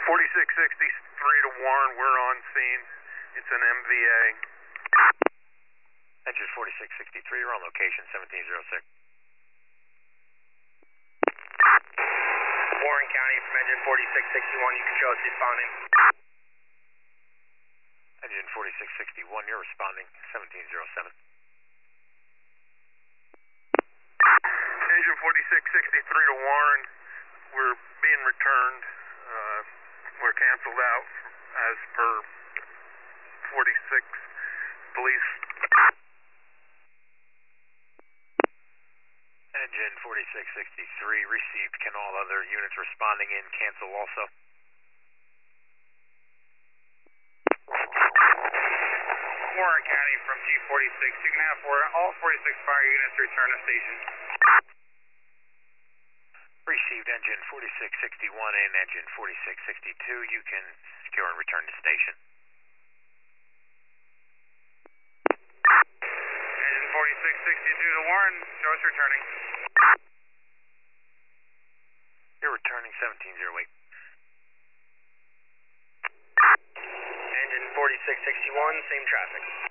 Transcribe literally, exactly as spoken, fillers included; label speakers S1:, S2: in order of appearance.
S1: forty-six sixty-three to Warren, we're on scene. It's an M V A.
S2: Engine forty-six sixty-three, you're on location, seventeen oh six.
S3: Warren County from engine forty-six sixty-one, you can show us responding.
S2: Engine forty-six sixty-one, you're responding, seventeen oh seven.
S1: Engine forty-six sixty-three to Warren, we're being returned. Uh, we're canceled out as per forty-six police.
S2: Engine forty-six sixty-three received. Can all other units responding in cancel also?
S3: Warren County from G forty-six, you can have for all forty-six fire units return to station.
S2: Received engine forty-six sixty-one and engine forty-six sixty-two. You can secure and return to station.
S3: Engine forty-six sixty-two to Warren, show us returning.
S2: You're returning, seventeen oh eight.
S3: Engine forty-six sixty-one, same traffic.